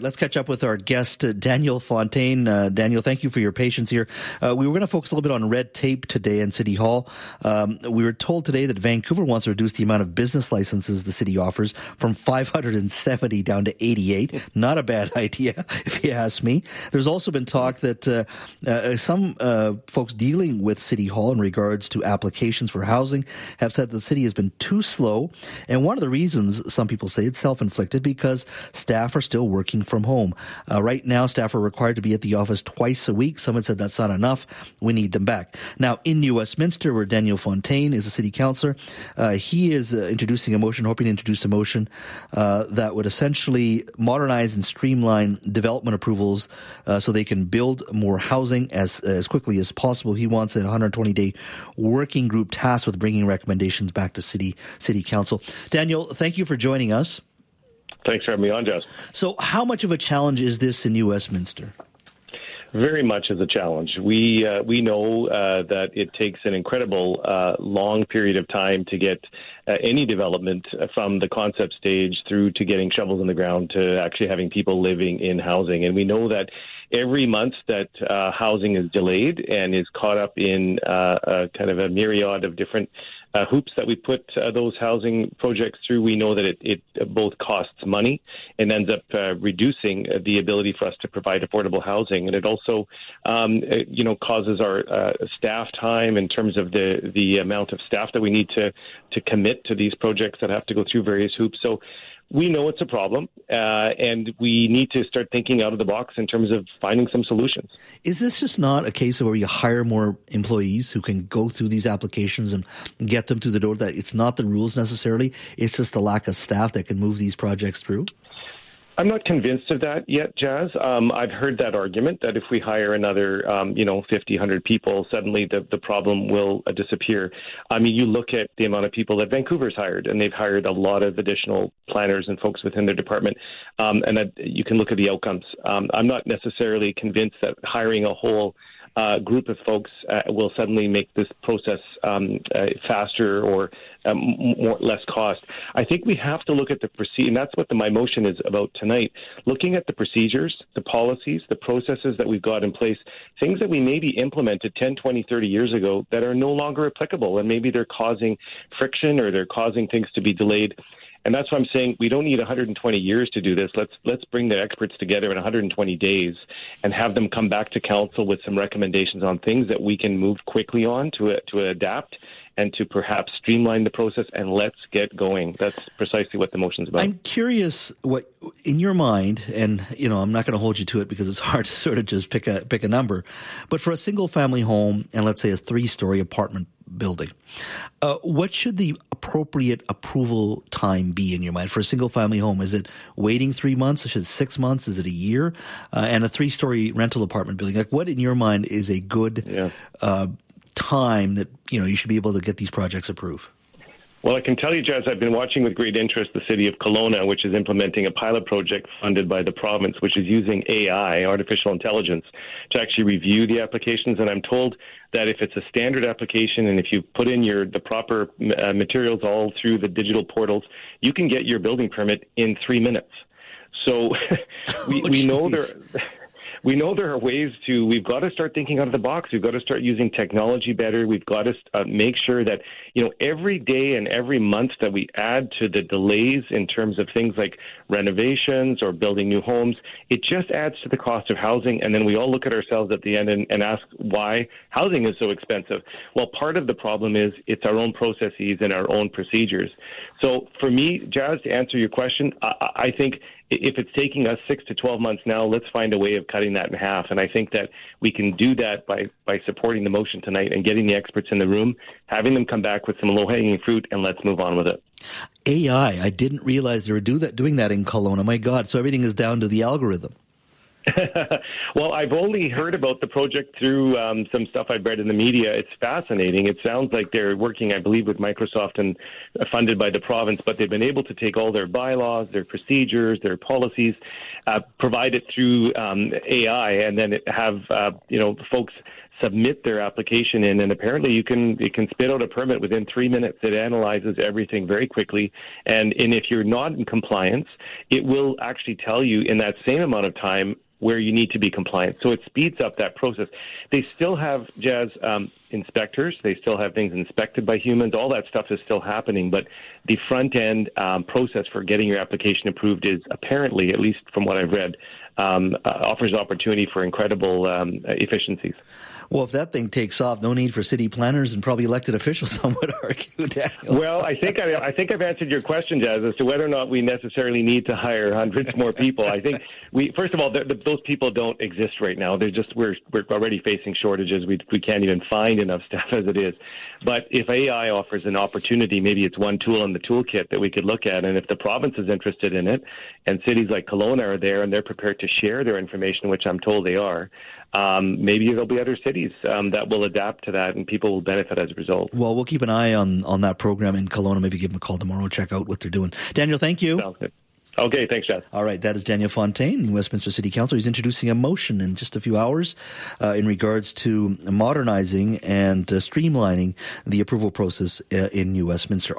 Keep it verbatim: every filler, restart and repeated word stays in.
let's catch up with our guest, uh, Daniel Fontaine. Uh, Daniel, thank you for your patience here. Uh, we were going to focus a little bit on red tape today in City Hall. Um, we were told today that Vancouver wants to reduce the amount of business licenses the city offers from five hundred seventy down to eighty-eight. Not a bad idea, if you ask me. There's also been talk that uh, uh, some uh, folks dealing with City Hall in regards to applications for housing have said the city has been too slow. And one of the reasons, some people say, it's self-inflicted because staff are still working from home. Uh, right now, staff are required to be at the office twice a week. Someone said that's not enough. We need them back. Now, in New Westminster, where Daniel Fontaine is a city councillor, uh, he is uh, introducing a motion, hoping to introduce a motion uh, that would essentially modernize and streamline development approvals uh, so they can build more housing as as quickly as possible. He wants a one hundred twenty day working group tasked with bringing recommendations back to city city council. Daniel, thank you for joining us. Thanks for having me on, Jess. So how much of a challenge is this in New Westminster? Very much as a challenge. We uh, we know uh, that it takes an incredible uh, long period of time to get uh, any development from the concept stage through to getting shovels in the ground to actually having people living in housing. And we know that every month that uh, housing is delayed and is caught up in uh, a kind of a myriad of different Uh, hoops that we put uh, those housing projects through, we know that it, it both costs money and ends up uh, reducing the ability for us to provide affordable housing. And it also, um, you know, causes our uh, staff time in terms of the, the amount of staff that we need to, to commit to these projects that have to go through various hoops. So we know it's a problem, uh, and we need to start thinking out of the box in terms of finding some solutions. Is this just not a case of where you hire more employees who can go through these applications and get them through the door? That it's not the rules necessarily, it's just the lack of staff that can move these projects through? I'm not convinced of that yet, Jazz. Um, I've heard that argument that if we hire another, um, you know, fifty, one hundred people, suddenly the, the problem will uh, disappear. I mean, you look at the amount of people that Vancouver's hired, and they've hired a lot of additional planners and folks within their department, um, and that you can look at the outcomes. Um, I'm not necessarily convinced that hiring a whole uh, group of folks uh, will suddenly make this process um, uh, faster or um, more less cost. I think we have to look at the procedure, and that's what the, my motion is about tonight, looking at the procedures, the policies, the processes that we've got in place, things that we maybe implemented ten, twenty, thirty years ago that are no longer applicable, and maybe they're causing friction or they're causing things to be delayed. And that's why I'm saying we don't need one hundred twenty years to do this. Let's let's bring the experts together in one hundred twenty days and have them come back to council with some recommendations on things that we can move quickly on to to adapt and to perhaps streamline the process, and let's get going. That's precisely what the motion's about. I'm curious what, in your mind, and you know, I'm not going to hold you to it because it's hard to sort of just pick a pick a number, but for a single family home and let's say a three-story apartment building, uh, what should the appropriate approval time be in your mind for a single family home? Is it waiting three months? Is it six months? Is it a year? Uh, and a three-story rental apartment building, like what in your mind is a good yeah. uh, time that, you know, you should be able to get these projects approved? Well, I can tell you, Jazz, I've been watching with great interest the city of Kelowna, which is implementing a pilot project funded by the province, which is using A I, artificial intelligence, to actually review the applications. And I'm told that if it's a standard application and if you put in your the proper uh, materials all through the digital portals, you can get your building permit in three minutes. So we, oh, we know there... We know there are ways to, we've got to start thinking out of the box. We've got to start using technology better. We've got to uh, make sure that, you know, every day and every month that we add to the delays in terms of things like renovations or building new homes, it just adds to the cost of housing. And then we all look at ourselves at the end and, and ask why housing is so expensive. Well, part of the problem is it's our own processes and our own procedures. So for me, Jazz, to answer your question, I, I think if it's taking us six to twelve months now, let's find a way of cutting that in half. And I think that we can do that by, by supporting the motion tonight and getting the experts in the room, having them come back with some low-hanging fruit, and let's move on with it. A I, I didn't realize they were do that, doing that in Kelowna. My God, so everything is down to the algorithm. Well, I've only heard about the project through um, some stuff I've read in the media. It's fascinating. It sounds like they're working, I believe, with Microsoft and uh, funded by the province, but they've been able to take all their bylaws, their procedures, their policies, uh, provide it through um, A I, and then it have uh, you know folks submit their application in, and apparently you can it can spit out a permit within three minutes. It analyzes everything very quickly, and, and if you're not in compliance, it will actually tell you in that same amount of time where you need to be compliant. So it speeds up that process. They still have, Jazz, um, inspectors. They still have things inspected by humans. All that stuff is still happening, but the front-end um, process for getting your application approved is apparently, at least from what I've read, um, uh, offers opportunity for incredible um, efficiencies. Well, if that thing takes off, no need for city planners and probably elected officials, some would argue, Daniel. Well, I think I, I think I've answered your question, Jazz, as to whether or not we necessarily need to hire hundreds more people. I think we, first of all, the, the, those people don't exist right now. They're just we're we're already facing shortages. We we can't even find enough staff as it is. But if A I offers an opportunity, maybe it's one tool in the toolkit that we could look at. And if the province is interested in it, and cities like Kelowna are there and they're prepared to share their information, which I'm told they are, um, maybe there'll be other cities um, that will adapt to that, and people will benefit as a result. Well, we'll keep an eye on, on that program in Kelowna. Maybe give them a call tomorrow, check out what they're doing. Daniel, thank you. Sounds good. Okay, thanks, Jeff. All right, that is Daniel Fontaine, Westminster City Council. He's introducing a motion in just a few hours uh, in regards to modernizing and uh, streamlining the approval process uh, in New Westminster.